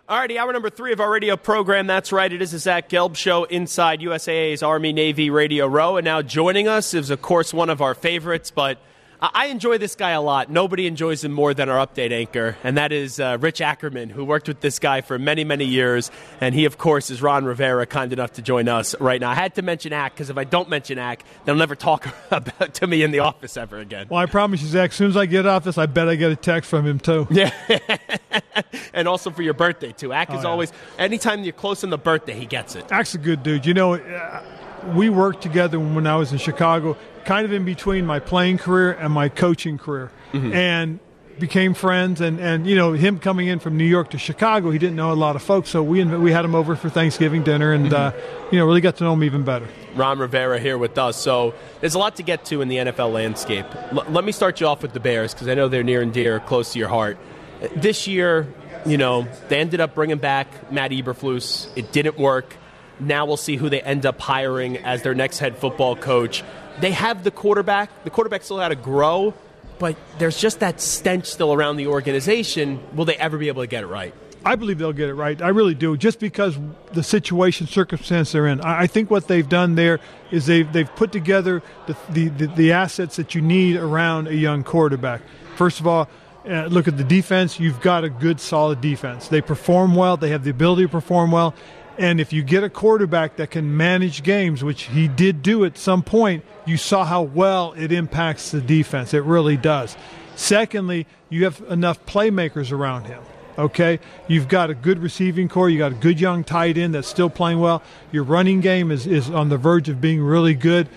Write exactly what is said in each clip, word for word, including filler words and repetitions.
Alrighty, hour number three of our radio program. That's right, it is the Zach Gelb Show inside U S A A's Army-Navy Radio Row. And now joining us is, of course, one of our favorites, but I enjoy this guy a lot. Nobody enjoys him more than our update anchor, and that is uh, Rich Ackerman, who worked with this guy for many, many years. And he, of course, is Ron Rivera, kind enough to join us right now. I had to mention Ack, because if I don't mention Ack, they'll never talk about to me in the office ever again. Well, I promise you, Zach, as soon as I get off this, I bet I get a text from him, too. Yeah. And also for your birthday, too. Ack oh, is yeah. always, anytime you're close on the birthday, he gets it. Ack's a good dude. You know, uh, we worked together when I was in Chicago, kind of in between my playing career and my coaching career, mm-hmm. and became friends. And, and, you know, him coming in from New York to Chicago, he didn't know a lot of folks, so we we had him over for Thanksgiving dinner and, mm-hmm. uh, you know, really got to know him even better. Ron Rivera here with us. So there's a lot to get to in the N F L landscape. L- let me start you off with the Bears, because I know they're near and dear, close to your heart. This year, you know, they ended up bringing back Matt Eberflus. It didn't work. Now we'll see who they end up hiring as their next head football coach. They have the quarterback. The quarterback still got to grow, but there's just that stench still around the organization. Will they ever be able to get it right? I believe they'll get it right. I really do, just because the situation, circumstance they're in. I think what they've done there is they've, they've put together the, the, the, the assets that you need around a young quarterback. First of all, uh, look at the defense. You've got a good, solid defense. They perform well. They have the ability to perform well. And if you get a quarterback that can manage games, which he did do at some point, you saw how well it impacts the defense. It really does. Secondly, you have enough playmakers around him. Okay, you've got a good receiving core. You got a good young tight end that's still playing well. Your running game is, is on the verge of being really good.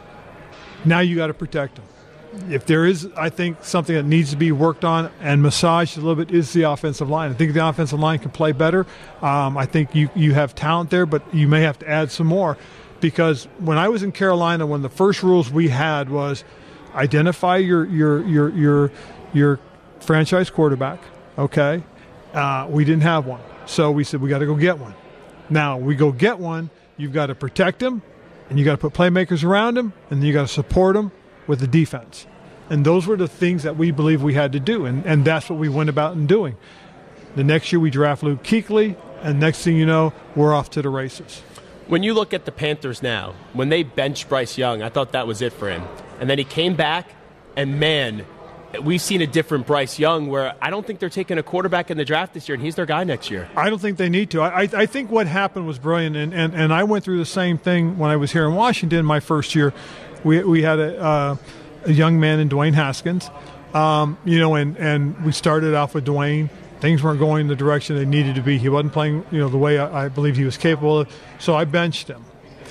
Now you got to protect him. If there is, I think, something that needs to be worked on and massaged a little bit is the offensive line. I think the offensive line can play better. Um, I think you, you have talent there, but you may have to add some more. Because when I was in Carolina, one of the first rules we had was identify your your your your, your franchise quarterback, okay? Uh, we didn't have one. So we said we got to go get one. Now, we go get one, you've got to protect him, and you got to put playmakers around him, and then you got to support him with the defense. And those were the things that we believe we had to do, and, and that's what we went about in doing. The next year we draft Luke Kuechly, and next thing you know, we're off to the races. When you look at the Panthers now, when they benched Bryce Young, I thought that was it for him. And then he came back, and man, we've seen a different Bryce Young where I don't think they're taking a quarterback in the draft this year, and he's their guy next year. I don't think they need to. I, I think what happened was brilliant, and, and, and I went through the same thing when I was here in Washington my first year. We we had a, uh, a young man in Dwayne Haskins, um, you know, and, and we started off with Dwayne. Things weren't going the direction they needed to be. He wasn't playing, you know, the way I, I believed he was capable of. So I benched him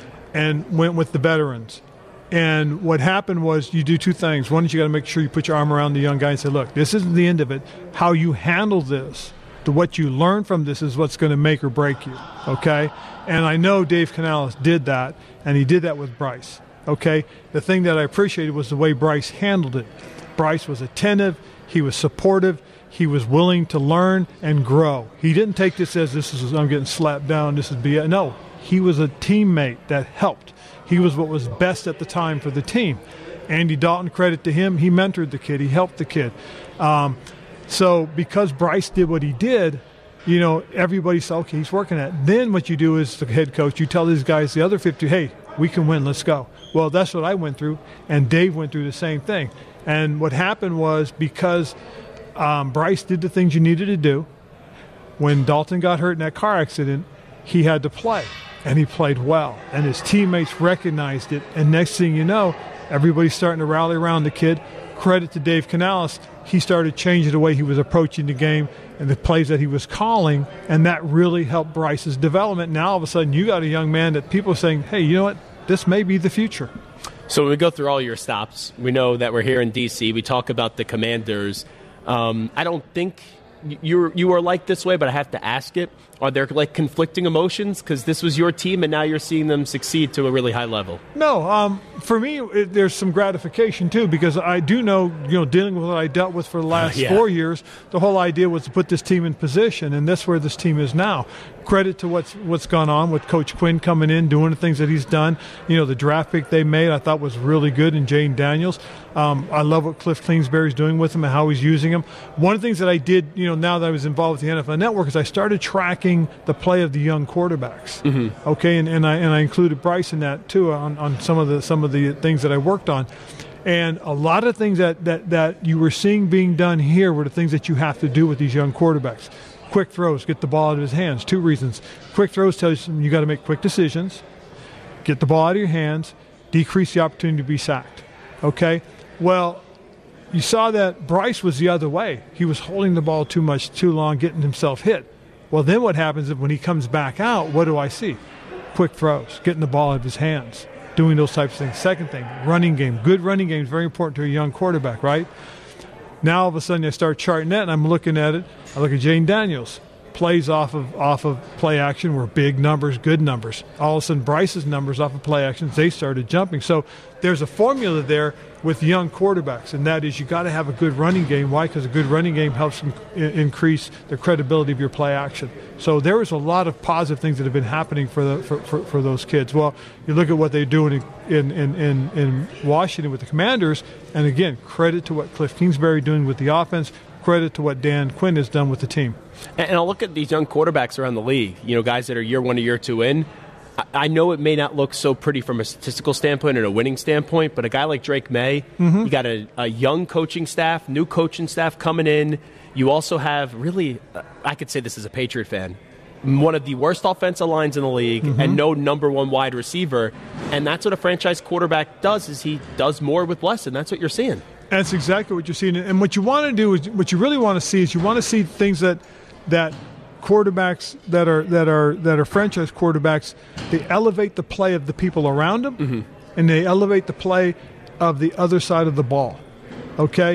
and went with the veterans. And what happened was you do two things. One is you got to make sure you put your arm around the young guy and say, look, this isn't the end of it. How you handle this, to what you learn from this is what's going to make or break you, okay? And I know Dave Canales did that, and he did that with Bryce, okay? The thing that I appreciated was the way Bryce handled it. Bryce was attentive. He was supportive. He was willing to learn and grow. He didn't take this as this is I'm getting slapped down, this is B S. No, he was a teammate that helped. He was what was best at the time for the team. Andy Dalton, credit to him, he mentored the kid. He helped the kid. Um, so because Bryce did what he did, you know, everybody said, okay, he's working at it. Then what you do as the head coach, you tell these guys, the other fifty, hey, we can win, let's go. Well, that's what I went through, and Dave went through the same thing. And what happened was because um, Bryce did the things you needed to do, when Dalton got hurt in that car accident, he had to play. And he played well, and his teammates recognized it. And next thing you know, everybody's starting to rally around the kid. Credit to Dave Canales. He started changing the way he was approaching the game and the plays that he was calling, and that really helped Bryce's development. Now all of a sudden you got a young man that people are saying, hey, you know what, this may be the future. So when we go through all your stops, we know that we're here in D C. We talk about the Commanders. Um, I don't think you you are like this way, but I have to ask it. Are there like conflicting emotions because this was your team and now you're seeing them succeed to a really high level? No, um, for me, it, there's some gratification too because I do know, you know, dealing with what I dealt with for the last uh, yeah. four years, the whole idea was to put this team in position, and that's where this team is now. Credit to what's what's gone on with Coach Quinn coming in, doing the things that he's done. You know, the draft pick they made I thought was really good in Jayden Daniels. Um, I love what Cliff Kingsbury's doing with him and how he's using him. One of the things that I did, you know, now that I was involved with the N F L Network, is I started tracking the play of the young quarterbacks. Mm-hmm. Okay, and, and I and I included Bryce in that too on, on some of the some of the things that I worked on. And a lot of things that, that, that you were seeing being done here were the things that you have to do with these young quarterbacks. Quick throws, get the ball out of his hands. Two reasons. Quick throws tell you you got to make quick decisions, get the ball out of your hands, decrease the opportunity to be sacked. Okay? Well, you saw that Bryce was the other way. He was holding the ball too much, too long, getting himself hit. Well, then what happens is when he comes back out, what do I see? Quick throws, getting the ball out of his hands, doing those types of things. Second thing, running game. Good running game is very important to a young quarterback, right? Now all of a sudden I start charting that, and I'm looking at it. I look at Jane Daniels. Plays off of off of play action were big numbers, good numbers. All of a sudden Bryce's numbers off of play actions, they started jumping. So there's a formula there with young quarterbacks, and that is you got to have a good running game. Why? Because a good running game helps in- increase the credibility of your play action. So there was a lot of positive things that have been happening for the for, for, for those kids. Well, you look at what they're doing in, in, in, in Washington with the Commanders, and again, credit to what Cliff Kingsbury doing with the offense, credit to what Dan Quinn has done with the team. And I'll look at these young quarterbacks around the league, you know, guys that are year one or year two in. I know it may not look so pretty from a statistical standpoint and a winning standpoint, but a guy like Drake May, mm-hmm. you got a, a young coaching staff, new coaching staff coming in. You also have really, I could say this as a Patriot fan, one of the worst offensive lines in the league mm-hmm. and no number one wide receiver. And that's what a franchise quarterback does, is he does more with less, and that's what you're seeing. That's exactly what you're seeing. And what you want to do is, what you really want to see is you want to see things that that quarterbacks that are that are that are franchise quarterbacks, they elevate the play of the people around them, mm-hmm. and they elevate the play of the other side of the ball. Okay?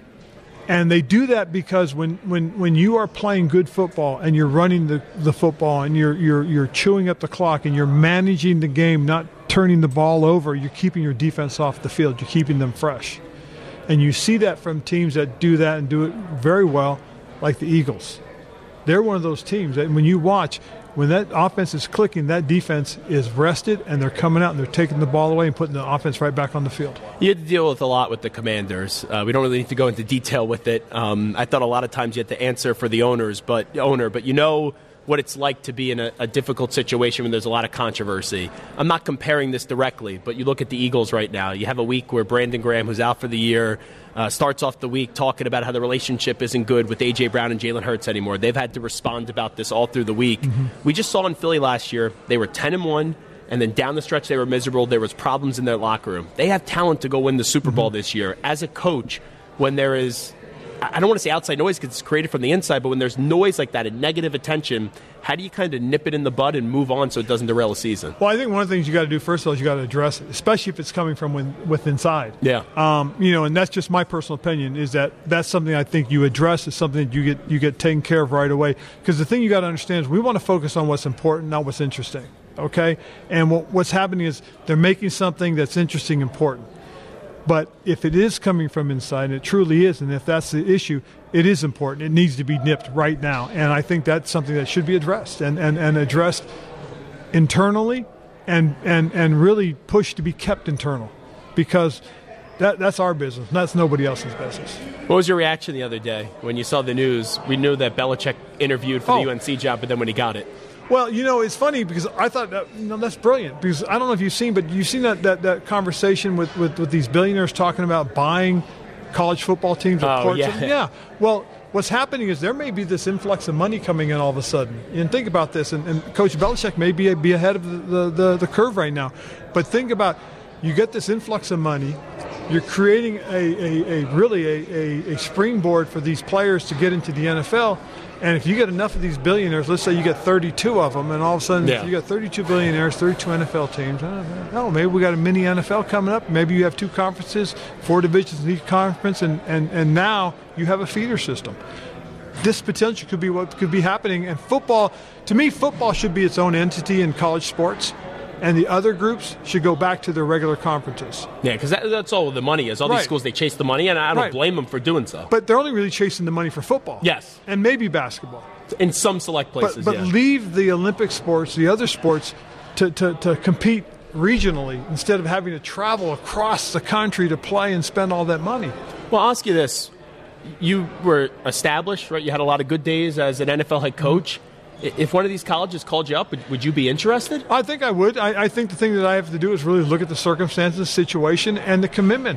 And they do that because when, when, when you are playing good football and you're running the, the football and you're you're you're chewing up the clock and you're managing the game, not turning the ball over, you're keeping your defense off the field, you're keeping them fresh. And you see that from teams that do that and do it very well, like the Eagles. They're one of those teams that when you watch, when that offense is clicking, that defense is rested, and they're coming out and they're taking the ball away and putting the offense right back on the field. You had to deal with a lot with the Commanders. Uh, we don't really need to go into detail with it. Um, I thought a lot of times you had to answer for the owners, but owner, but you know what it's like to be in a, a difficult situation when there's a lot of controversy. I'm not comparing this directly, but you look at the Eagles right now. You have a week where Brandon Graham, who's out for the year, uh, starts off the week talking about how the relationship isn't good with A J. Brown and Jalen Hurts anymore. They've had to respond about this all through the week. Mm-hmm. We just saw in Philly last year, they were ten and one, and then down the stretch they were miserable. There was problems in their locker room. They have talent to go win the Super Bowl mm-hmm. this year. As a coach, when there is, I don't want to say outside noise because it's created from the inside, but when there's noise like that and negative attention, how do you kind of nip it in the bud and move on so it doesn't derail a season? Well, I think one of the things you got to do first of all is you got to address it, especially if it's coming from when, with inside. Yeah. Um, you know, and that's just my personal opinion. Is that that's something I think you address is something that you get you get taken care of right away. Because the thing you got to understand is we want to focus on what's important, not what's interesting. Okay. And what, what's happening is they're making something that's interesting important. But if it is coming from inside, and it truly is, and if that's the issue, it is important. It needs to be nipped right now. And I think that's something that should be addressed and, and, and addressed internally and, and, and really pushed to be kept internal, because that, that's our business. That's nobody else's business. What was your reaction the other day when you saw the news? We knew that Belichick interviewed for oh. the U N C job, but then when he got it. Well, you know, it's funny because I thought that, you know, that's brilliant, because I don't know if you've seen, but you've seen that, that, that conversation with, with, with these billionaires talking about buying college football teams. Oh, yeah. yeah. Well, what's happening is there may be this influx of money coming in all of a sudden. And think about this, and, and Coach Belichick may be, be ahead of the, the, the, the curve right now. But think about, you get this influx of money, you're creating a, a, a really a, a, a springboard for these players to get into the N F L. And if you get enough of these billionaires, let's say you get thirty-two of them, and all of a sudden yeah. you got thirty-two billionaires, thirty-two N F L teams. Oh, maybe we got a mini N F L coming up. Maybe you have two conferences, four divisions in each conference, and, and, and now you have a feeder system. This potential could be what could be happening. And football, to me, football should be its own entity in college sports. And the other groups should go back to their regular conferences. Yeah, because that, that's all the money is. All right. these schools, they chase the money, and I don't right. blame them for doing so. But they're only really chasing the money for football. Yes. And maybe basketball. In some select places, But, but yeah. leave the Olympic sports, the other sports, to, to, to compete regionally instead of having to travel across the country to play and spend all that money. Well, I'll ask you this. you were established, right? You had a lot of good days as an N F L head coach. Mm-hmm. If one of these colleges called you up, would, would you be interested? I think I would. I, I think the thing that I have to do is really look at the circumstances, the situation, and the commitment.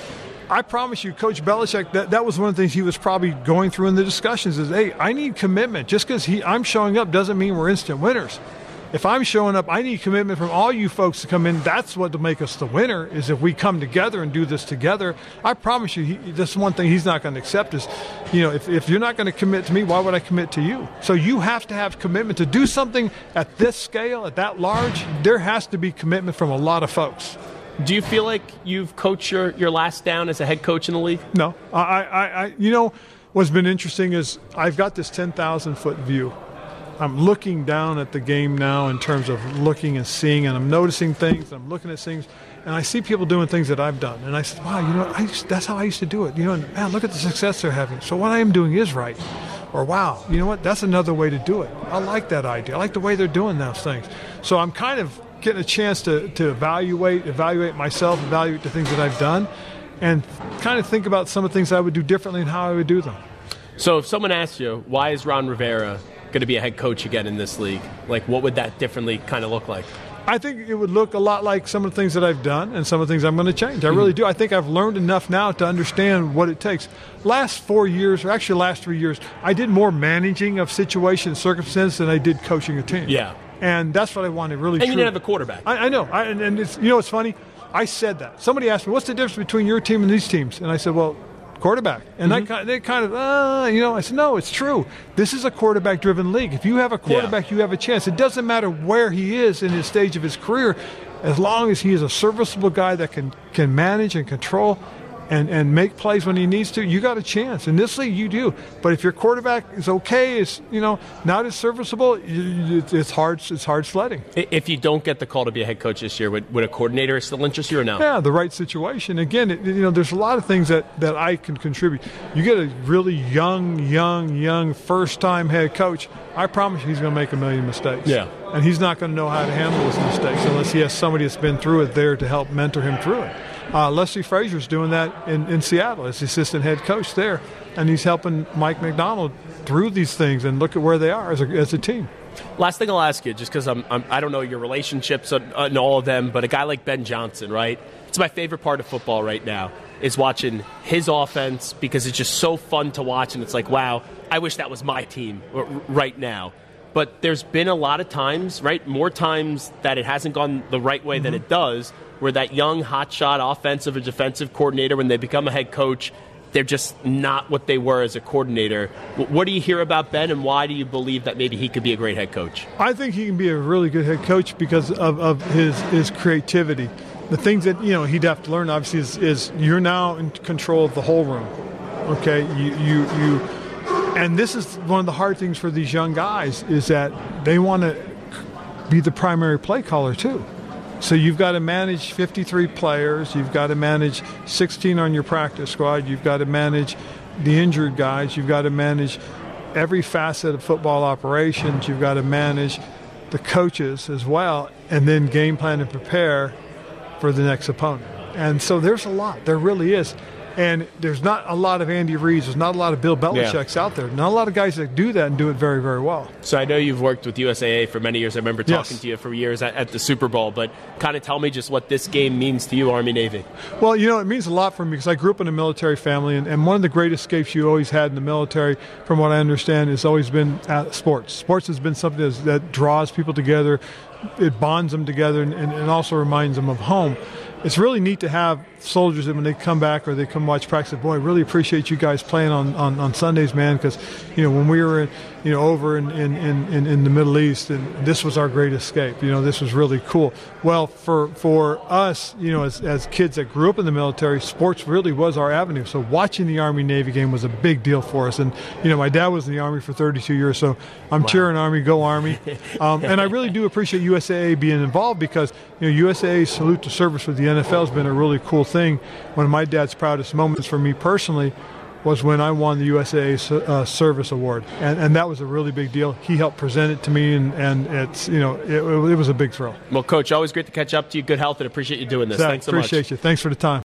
I promise you, Coach Belichick, that, that was one of the things he was probably going through in the discussions is, hey, I need commitment. Just because I'm showing up doesn't mean we're instant winners. If I'm showing up, I need commitment from all you folks to come in. That's what will make us the winner, is if we come together and do this together. I promise you, he, this one thing he's not going to accept is, you know, if, if you're not going to commit to me, why would I commit to you? So you have to have commitment. To do something at this scale, at that large, there has to be commitment from a lot of folks. Do you feel like you've coached your, your last down as a head coach in the league? No. I, I, I you know, what's been interesting is I've got this ten thousand foot view. I'm looking down at the game now in terms of looking and seeing, and I'm noticing things, I'm looking at things, and I see people doing things that I've done. And I said, wow, you know, I used, that's how I used to do it. You know, and man, look at the success they're having. So what I am doing is right. Or, wow, you know what, that's another way to do it. I like that idea. I like the way they're doing those things. So I'm kind of getting a chance to, to evaluate, evaluate myself, evaluate the things that I've done, and kind of think about some of the things I would do differently and how I would do them. So if someone asks you, why is Ron Rivera going to be a head coach again in this league? Like, what would that differently kind of look like? I think it would look a lot like some of the things that I've done and some of the things I'm going to change. I really do. I think I've learned enough now to understand what it takes. Last four years, or actually last three years, I did more managing of situations, circumstances than I did coaching a team. Yeah. And that's what I wanted, really. And true. you didn't have a quarterback. I, I know. I, and and it's, you know, it's funny. I said that. Somebody asked me, what's the difference between your team and these teams? And I said, well, quarterback. And mm-hmm. I, they kind of, uh, you know, I said, no, it's true. This is a quarterback-driven league. If you have a quarterback, yeah. you have a chance. It doesn't matter where he is in his stage of his career, as long as he is a serviceable guy that can, can manage and control and, and make plays when he needs to, you got a chance. In this league, you do. But if your quarterback is okay, is, you know, not as serviceable, it's hard it's hard sledding. If you don't get the call to be a head coach this year, would, would a coordinator still interest you or no? Yeah, the right situation. Again, it, you know, there's a lot of things that, that I can contribute. You get a really young, young, young first-time head coach, I promise you he's going to make a million mistakes. Yeah. And he's not going to know how to handle his mistakes unless he has somebody that's been through it there to help mentor him through it. Uh, Leslie Frazier's doing that in, in Seattle as the assistant head coach there, and he's helping Mike McDonald through these things and look at where they are as a, as a team. Last thing I'll ask you, just because I'm, I'm, I don't know your relationships and all of them, but a guy like Ben Johnson, right? It's my favorite part of football right now is watching his offense because it's just so fun to watch, and it's like, wow, I wish that was my team right now. But there's been a lot of times, right, more times that it hasn't gone the right way mm-hmm. than it does, where that young, hotshot offensive or defensive coordinator, when they become a head coach, they're just not what they were as a coordinator. What do you hear about Ben, and why do you believe that maybe he could be a great head coach? I think he can be a really good head coach because of, of his, his creativity. The things that, you know, he'd have to learn, obviously, is, is you're now in control of the whole room, okay? You, you, you, and this is one of the hard things for these young guys is that they want to be the primary play caller, too. So you've got to manage fifty-three players. You've got to manage sixteen on your practice squad. You've got to manage the injured guys. You've got to manage every facet of football operations. You've got to manage the coaches as well, and then game plan and prepare for the next opponent. And so there's a lot. There really is. And there's not a lot of Andy Reid's. There's not a lot of Bill Belichick's yeah. out there. Not a lot of guys that do that and do it very, very well. So I know you've worked with U S A A for many years. I remember talking yes. to you for years at, at the Super Bowl. But kind of tell me just what this game means to you, Army-Navy. Well, you know, it means a lot for me because I grew up in a military family. And, and one of the great escapes you always had in the military, from what I understand, has always been uh, sports. Sports has been something that's, that draws people together. It bonds them together and, and, and also reminds them of home. It's really neat to have soldiers that when they come back or they come watch practice, boy, I really appreciate you guys playing on, on, on Sundays, man, because, you know, when we were, in, you know, over in, in, in, in the Middle East, and this was our great escape. You know, this was really cool. Well, for for us, you know, as, as kids that grew up in the military, sports really was our avenue. So watching the Army-Navy game was a big deal for us. And, you know, my dad was in the Army for thirty-two years, so I'm wow. cheering Army, go Army. Um, and I really do appreciate U S A A being involved because, you know, U S A A's salute to service with the N F L has been a really cool thing. One of my dad's proudest moments for me personally was when I won the U S A A uh, Service Award, and, and that was a really big deal. He helped present it to me, and, and it's, you know, it, it was a big thrill. Well, Coach, always great to catch up to you. Good health, and appreciate you doing this. Zach, Thanks so appreciate much. Appreciate you. Thanks for the time.